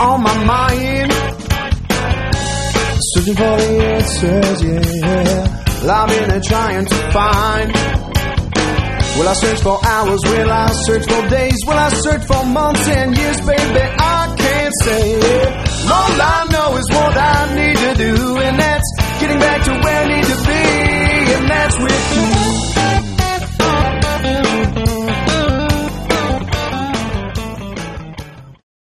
on my mind. Searching for the answers, yeah. Well, I've been trying to find. Will I search for hours? Will I search for days? Will I search for months and years, baby?